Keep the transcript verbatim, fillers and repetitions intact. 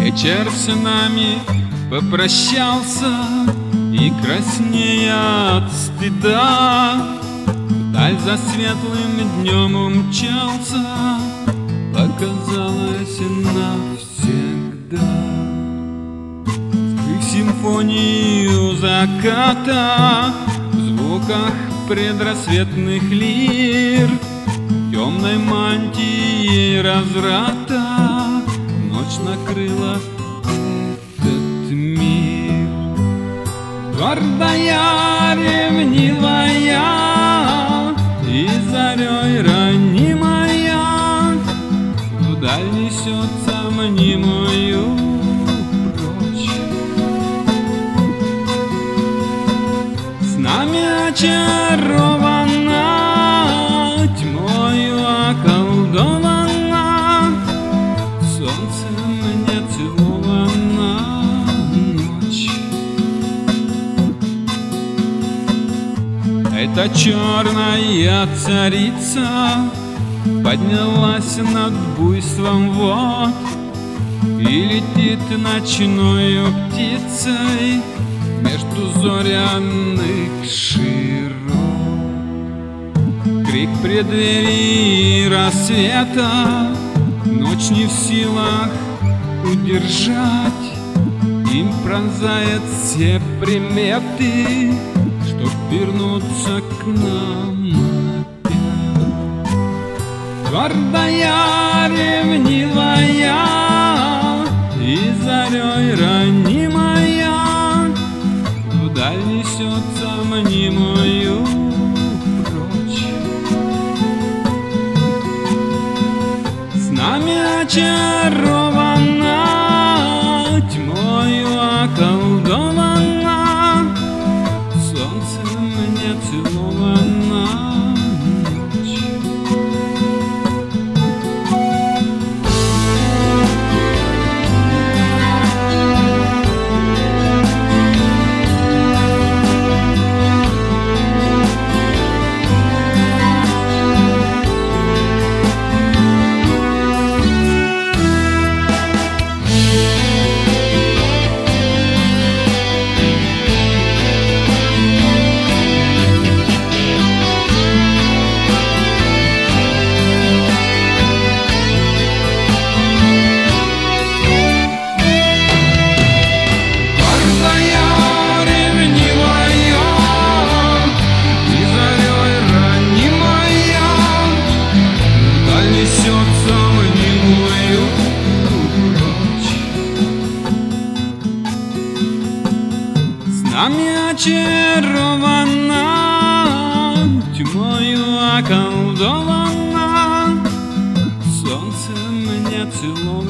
Вечер с нами попрощался и краснея от стыда вдаль за светлым днем умчался, показалось навсегда. В симфонию заката, в звуках предрассветных лир, темной мантией разврата ночь накрыла этот мир. Гордая, ревнивая и зарей ранимая вдаль несется мнимую прочь. С нами очарована, тьмою околдована, солнцем не целована ночь. Эта черная царица поднялась над буйством вод и летит ночною птицей между зоряных широт. Крик преддверии рассвета ночь не в силах удержать, им пронзает все приметы, чтоб вернуться к нам опять. Гордая, ревнивая и зарей ранимая вдаль несется мнимою прочь. С нами очарована, тьмою околдована, солнцем не целована ночь. Нами очарована, тьмою околдована, солнцем не целована.